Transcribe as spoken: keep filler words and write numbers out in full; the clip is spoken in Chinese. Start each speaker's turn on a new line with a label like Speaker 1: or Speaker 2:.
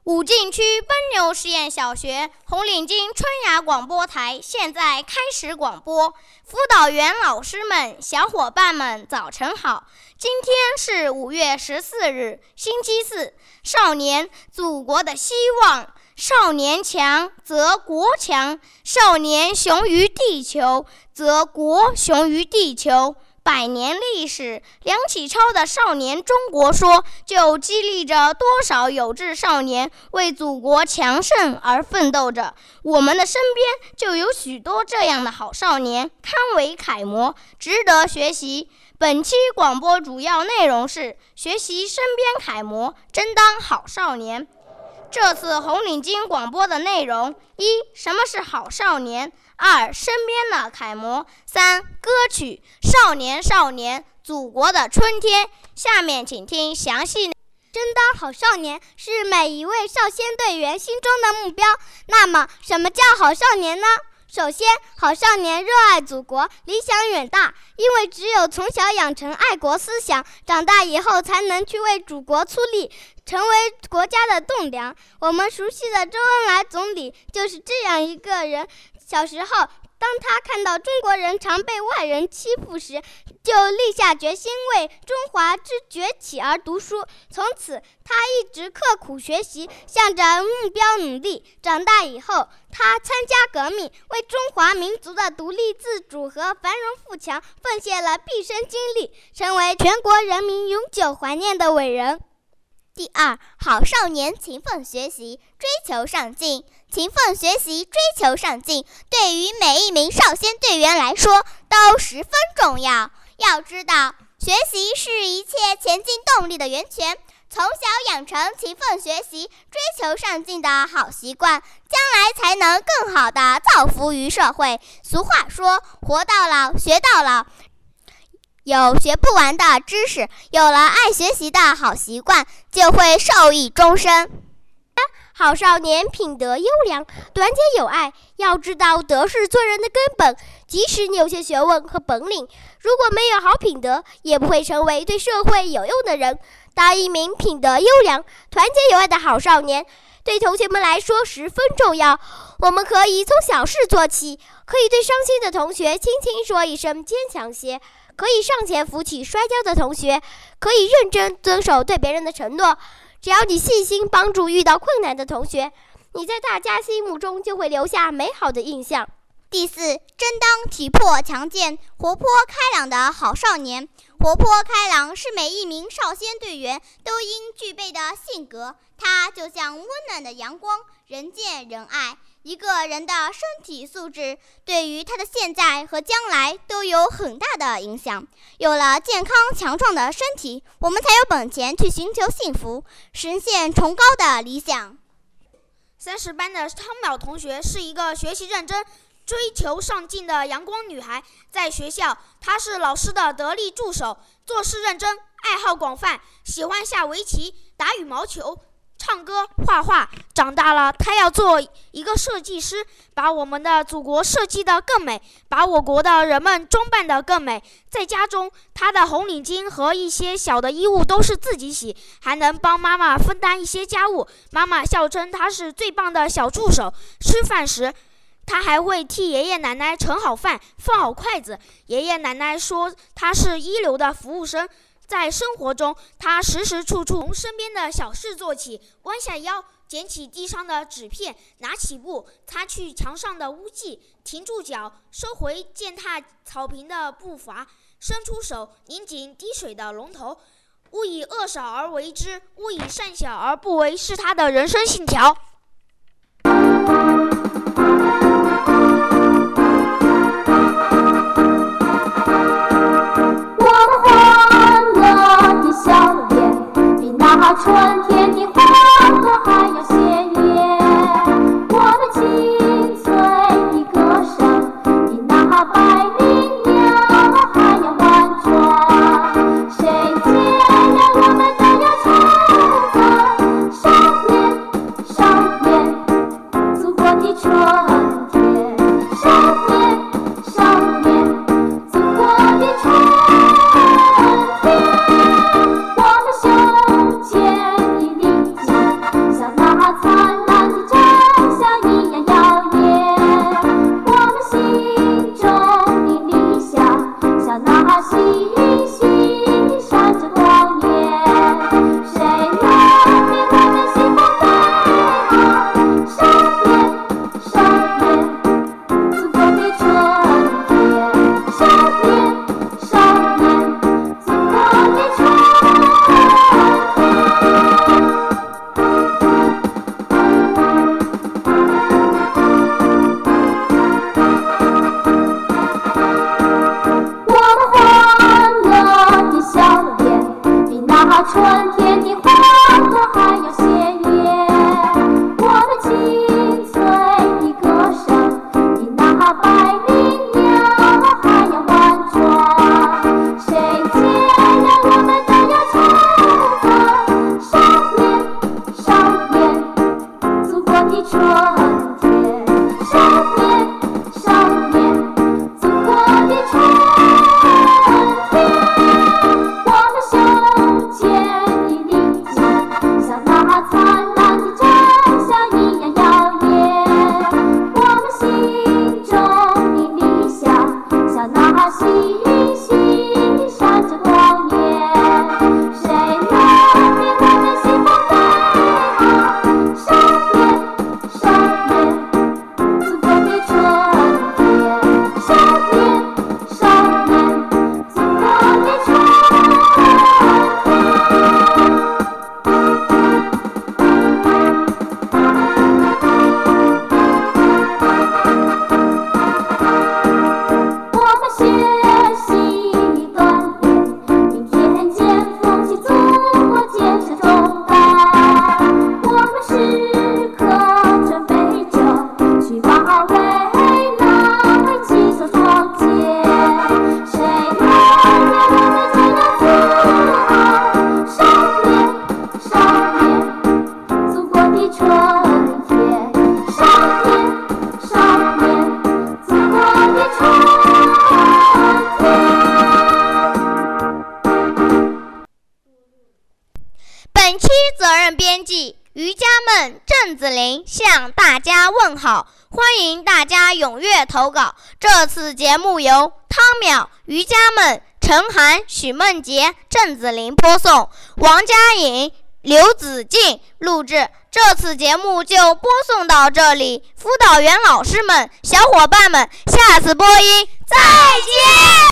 Speaker 1: 武进区奔牛实验小学红领巾春芽广播台现在开始广播。辅导员老师们、小伙伴们，早晨好！今天是五月十四日，星期四。少年，祖国的希望。少年强则国强，少年雄于地球，则国雄于地球。百年历史，梁启超的《少年中国说》就激励着多少有志少年为祖国强盛而奋斗着。我们的身边就有许多这样的好少年，堪为楷模，值得学习。本期广播主要内容是学习身边楷模，真当好少年。这次红领巾广播的内容：一、什么是好少年？二、身边的楷模。三、歌曲《少年少年，祖国的春天》。下面请听详细。
Speaker 2: 真当好少年是每一位少先队员心中的目标。那么，什么叫好少年呢？首先，好少年热爱祖国，理想远大，因为只有从小养成爱国思想，长大以后才能去为祖国出力，成为国家的栋梁。我们熟悉的周恩来总理就是这样一个人。小时候，当他看到中国人常被外人欺负时，就立下决心为中华之崛起而读书。从此，他一直刻苦学习，向着目标努力。长大以后，他参加革命，为中华民族的独立自主和繁荣富强奉献了毕生精力，成为全国人民永久怀念的伟人。
Speaker 3: 第二，好少年勤奋学习，追求上进。勤奋学习，追求上进，对于每一名少先队员来说都十分重要。要知道，学习是一切前进动力的源泉。从小养成勤奋学习、追求上进的好习惯，将来才能更好地造福于社会。俗话说，活到老，学到老。有学不完的知识，有了爱学习的好习惯，就会受益终身。
Speaker 2: 好少年品德优良，团结友爱。要知道，德是做人的根本。即使你有些学问和本领，如果没有好品德，也不会成为对社会有用的人。当一名品德优良、团结友爱的好少年，对同学们来说十分重要。我们可以从小事做起，可以对伤心的同学轻轻说一声坚强些，可以上前扶起摔跤的同学，可以认真遵守对别人的承诺。只要你细心帮助遇到困难的同学，你在大家心目中就会留下美好的印象。
Speaker 3: 第四，真当体魄强健、活泼开朗的好少年。活泼开朗是每一名少先队员都应具备的性格，它就像温暖的阳光，人见人爱。一个人的身体素质对于他的现在和将来都有很大的影响。有了健康强壮的身体，我们才有本钱去寻求幸福，实现崇高的理想。
Speaker 4: 三十班的汤淼同学是一个学习认真、追求上进的阳光女孩。在学校，她是老师的得力助手，做事认真，爱好广泛，喜欢下围棋、打羽毛球、唱歌、画画。长大了，他要做一个设计师，把我们的祖国设计得更美，把我国的人们装扮得更美。在家中，他的红领巾和一些小的衣物都是自己洗，还能帮妈妈分担一些家务。妈妈笑称他是最棒的小助手。吃饭时，他还会替爷爷奶奶盛好饭，放好筷子。爷爷奶奶说他是一流的服务生。在生活中，他时时处处从身边的小事做起，弯下腰，捡起地上的纸片，拿起布，擦去墙上的污迹，停住脚，收回践踏草坪的步伐，伸出手，拧紧滴水的龙头。勿以恶小而为之，勿以善小而不为，是他的人生信条。
Speaker 5: 春天的花朵还要鲜艳，我们清脆的歌声比那百灵鸟还要婉转。谁见了我们都要称赞，少年少年，祖国的春天，少年少年，祖国的春天，我们胸前一粒
Speaker 1: 责任编辑瑜伽们郑子玲向大家问好，欢迎大家踊跃投稿。这次节目由汤淼、瑜伽们陈涵、许梦洁、郑子玲播送，王佳颖、刘子静录制。这次节目就播送到这里，辅导员老师们、小伙伴们，下次播音再见。